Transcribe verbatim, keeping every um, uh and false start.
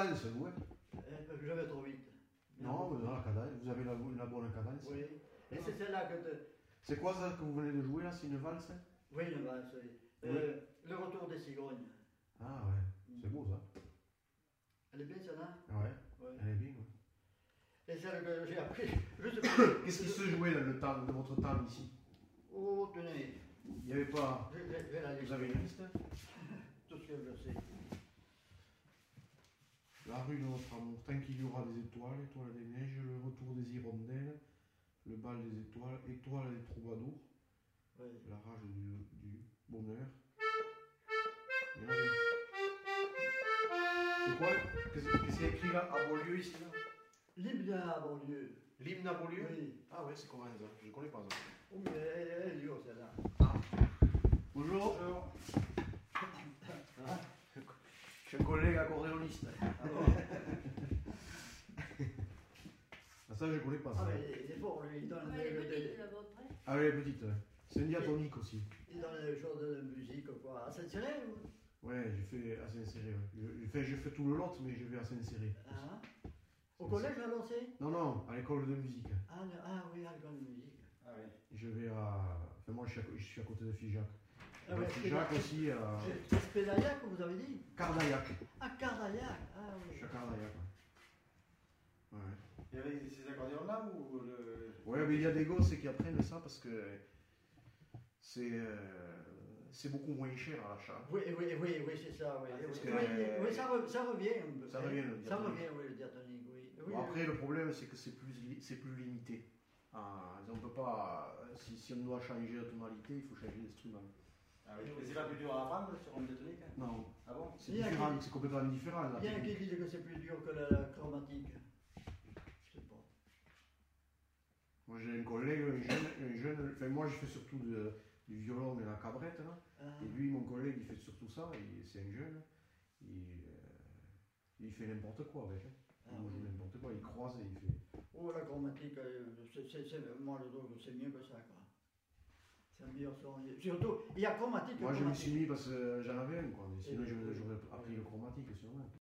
cadence, vous, hein? Euh, je vais trop vite. Non, mais dans la cadence, vous avez la, la bonne cadence. Oui. Et c'est celle-là que... Te... C'est quoi ça que vous venez de jouer là? C'est une valse? Oui, une valse, oui. Euh, oui. Le retour des cigognes. Ah ouais, c'est beau ça. Elle est bien celle-là? Ouais, ouais, elle est bien, ouais. Et celle que j'ai appris, juste... Qu'est-ce qui se jouait là, le temps, de votre temps ici? Oh, tenez. Il n'y avait pas... Je, je, je la vous avez une liste? Tout ce que je sais. La rue de notre amour, tant qu'il y aura des étoiles, étoiles des neiges, le retour des hirondelles, le bal des étoiles, étoiles des troubadours, oui. La rage du, du bonheur. C'est quoi? Qu'est-ce qu'il y a écrit là, à Beaulieu ici là? L'hymne à Beaulieu. L'hymne à Beaulieu? Oui. Ah ouais, c'est comment ça? Je ne connais pas ça. Oh, mais elle, elle est dure celle-là. Ah. Bonjour. Bonjour. Ah. Je suis un collègue accordéoniste. Ah bon. Ah, ça, je ne connais pas ça. Ah, mais il est fort, lui. Il donne Ouais, le, les petites, le, la vôtre, hein. Ah oui, les petites. C'est une diatonique aussi. il donne les choses de musique, quoi. À Saint-Cyril ou... Ouais, j'ai fait à Saint-Céré. Ouais. Je, je, fais, je fais tout le lot, mais je vais à Saint-Céré. Ah. Au collège, à lancé? Non, non, à l'école de musique. Ah, le, ah oui, à l'école de musique. Ah oui. Je vais à... Enfin, moi, je suis à, je suis à côté de Figeac. Ah ouais, Figeac aussi à... C'est Spédaillac, vous avez dit? Cardaillac. Ah, Cardaillac. Ah oui. Je suis à Cardaillac, ouais. Ouais. Il y avait ces accordéons-là ou le... Ouais, mais il y a des gosses qui apprennent ça parce que c'est euh, c'est beaucoup moins cher à l'achat. Oui, oui, oui, oui, c'est ça, oui. Ah, oui, que, oui, euh, oui, ça, re, ça revient un peu. Ça revient, le Ça diatonique. revient, oui, le diatonique, oui. oui, Bon, après, oui. le problème, c'est que c'est plus, c'est plus limité. Ah, on peut pas... Si, si on doit changer la tonalité, il faut changer l'instrument. Ah oui. Et c'est pas plus dur à apprendre sur un diatonique, hein? Non. Ah bon? C'est Il y a différent, qui- c'est complètement différent. La Il y en a qui technique. disent que c'est plus dur que la, la chromatique. Je sais pas. Moi, j'ai un collègue, un jeune, un jeune... Enfin, moi, je fais surtout de, du violon et la cabrette, là. Ah. Et lui, mon collègue, il fait surtout ça, et c'est un jeune. Il, euh, il fait n'importe quoi avec. Hein. Ah, il joue oui. n'importe quoi, il croise et il fait... Oh, la chromatique, euh, c'est, c'est, c'est, moi, je trouve que c'est mieux que ça, quoi. C'est un meilleur son. Surtout, il y a chromatique. Moi, je me chromatique. suis mis parce que j'en avais un, quoi. Mais sinon, Et- je- j'aurais appris le chromatique, sûrement.